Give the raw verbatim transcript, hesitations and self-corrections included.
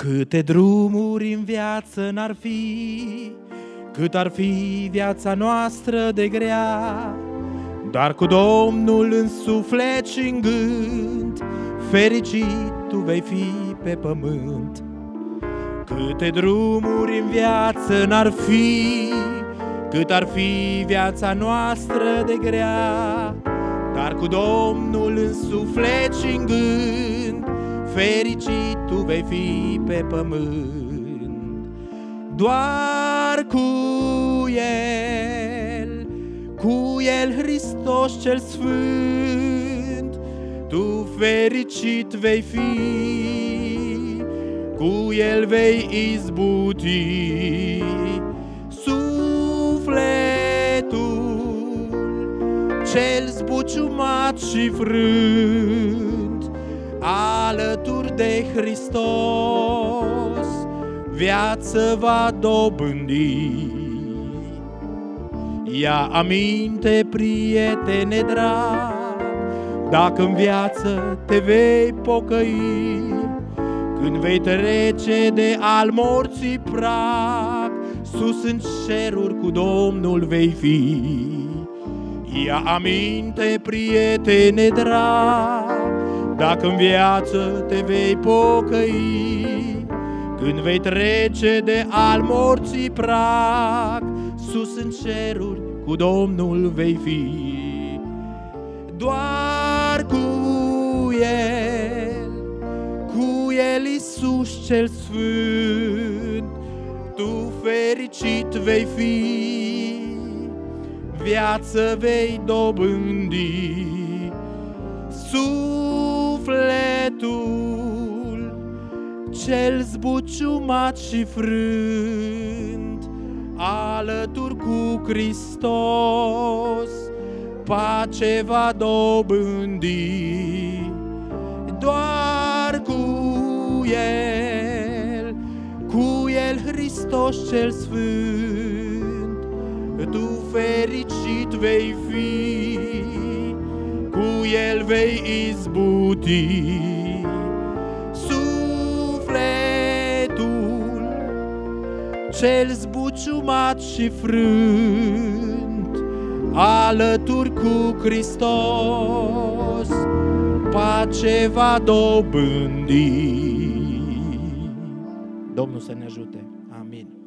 Câte drumuri în viață n-ar fi, cât ar fi viața noastră de grea, dar cu Domnul în suflet și în gând, fericit tu vei fi pe pământ. Câte drumuri în viață n-ar fi, cât ar fi viața noastră de grea, dar cu Domnul în suflet și în gând, fericit tu vei fi pe pământ. Doar cu El, cu El Hristos cel Sfânt, tu fericit vei fi, cu El vei izbuti sufletul cel zbuciumat și frânt. Alături de Hristos viață va dobândi. Ia aminte, prietene drag, dacă în viață te vei pocăi, când vei trece de al morții prag, sus în ceruri cu Domnul vei fi. Ia aminte, prietene drag, dacă în viață te vei pocăi, când vei trece de al morții prag, sus în ceruri cu Domnul vei fi. Doar cu El, cu El Iisus cel Sfânt, tu fericit vei fi, viață vei dobândi. Sufletul cel zbuciumat și frânt, alături cu Hristos pace va dobândi. Doar cu El, cu El Hristos cel Sfânt, tu fericit vei fi, cu El vei izbuti. Sufletul cel zbuciumat și frânt, alături cu Hristos pace va dobândi. Domnul să ne ajute. Amin.